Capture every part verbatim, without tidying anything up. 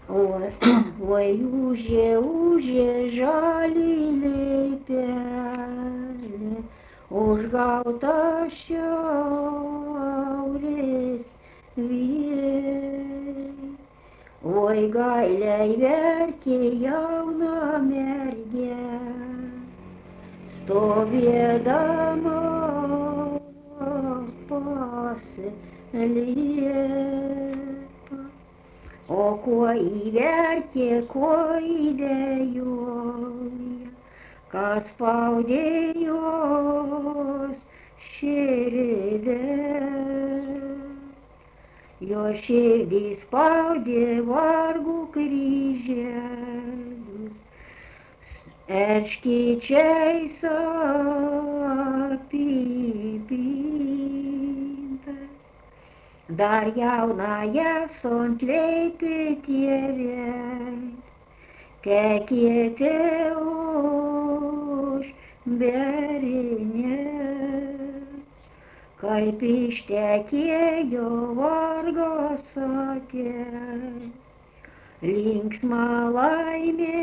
Oi, oi, ūžė, ūžė žalį pelė, užgauta šiaurės vėjai. Oi, gailiai verkė jauna mergelė, stovėdama paslėpta. O kuo įverkė, kuo įdėjoja, kas spaudė jos širdį. Jo širdį spaudė vargų kryželius, erškėčiais apipintas. Dar jaunąją sonleipį tėvės, tekėte už berinės, kaip ištekėjo vargas atėjo, linksma laimė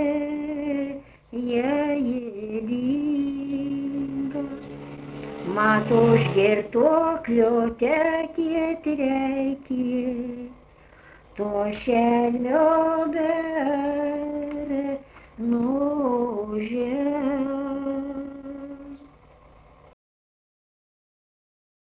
jie dingo. Mat už girtuoklio tekėt reikė, to šelmio bernužė.